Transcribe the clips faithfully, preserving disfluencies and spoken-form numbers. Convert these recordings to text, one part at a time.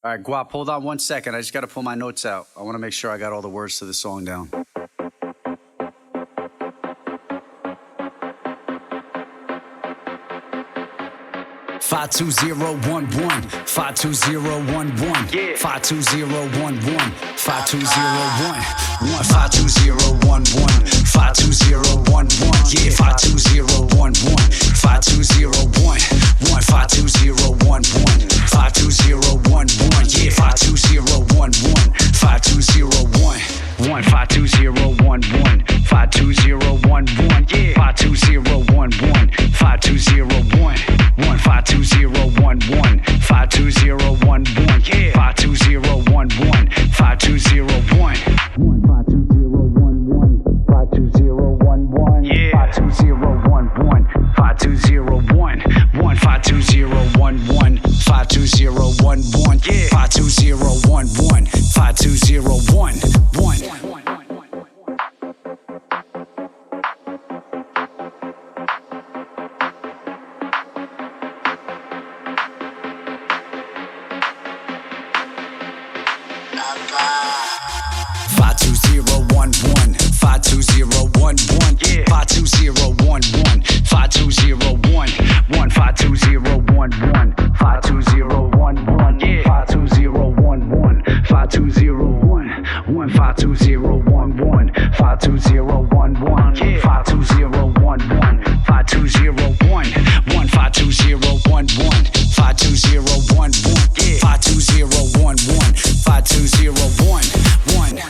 All right, Guap, hold on one second. I just got to pull my notes out. I want to make sure I got all the words to the song down. Five two zero one one, five two zero one one, yeah. Five two zero one one, five two zero one one, five two zero one one, five two zero one one, yeah. Five two zero one one, five two zero one one, five two zero one one, five two zero one one, yeah. Five two zero one one, five two zero one one, five two zero one one, five two zero one one, yeah. Five two zero one one, five two zero one one, five two zero one one, five two zero one one, yeah. Five two zero one one, five two zero one one, five two zero one one, five two zero one one, yeah. Five two zero one one, five two zero one one, five two zero one one, five two zero one one, yeah. Five two zero one one, five two zero one one. Five two zero one one, five two zero one one, yeah. Five two zero one one, five two zero one one, five two zero one one, five two zero one one, yeah. Five two zero one one, five two zero one one, five two zero one one, five two zero one one, yeah. Five two zero one one, five two zero one one, five two zero one one, five two zero one one, yeah. Five two zero one one, five two zero one one.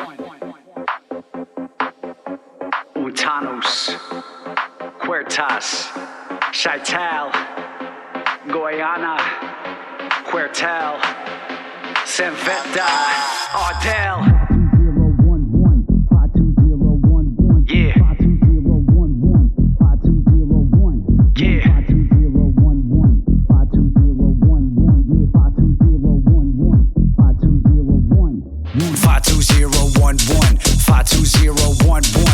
Untanos, Huertas, Chaital, Guyana, Huertal, Senveta, Ardell. Yeah. Yeah. Five two zero one one, five two zero one one.